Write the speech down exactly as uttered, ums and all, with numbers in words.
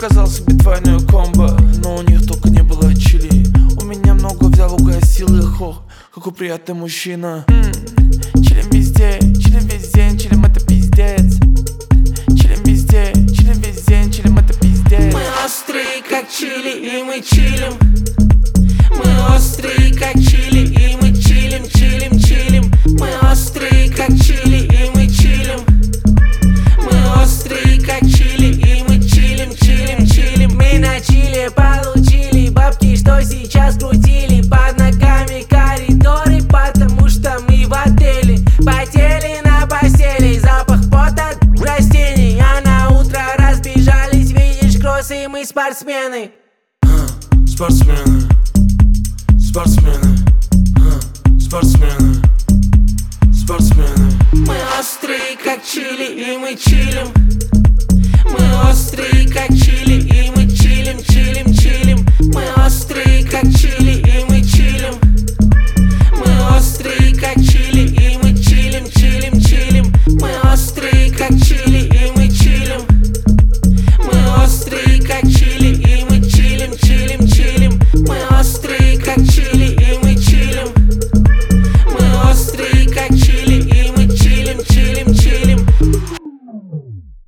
Заказал себе двойную комбо, но у них только не было чили. У меня много взял, угасил их, ох, какой приятный мужчина. М-м, чилим везде, чилим весь день, чилим это пиздец. Чилим везде, чилим весь день, чилим это пиздец. Мы острые как чили и мы чилим. Мы острые как чили и мы чилим, чилим, чилим. Мы острые как чили и мы чилим. Мы острые как чили и мы чилим, чилим, чилим. Мы на чили получили бабки, что сейчас крутили под ногами коридоры, потому что мы в отеле потели на постели. Запах пота от растений, а на утро разбежались, видишь, кроссы, мы спортсмены. Спортсмены, спортсмены, спортсмены, спортсмены. Мы острые как чили и мы чилим. Мы острые как чили.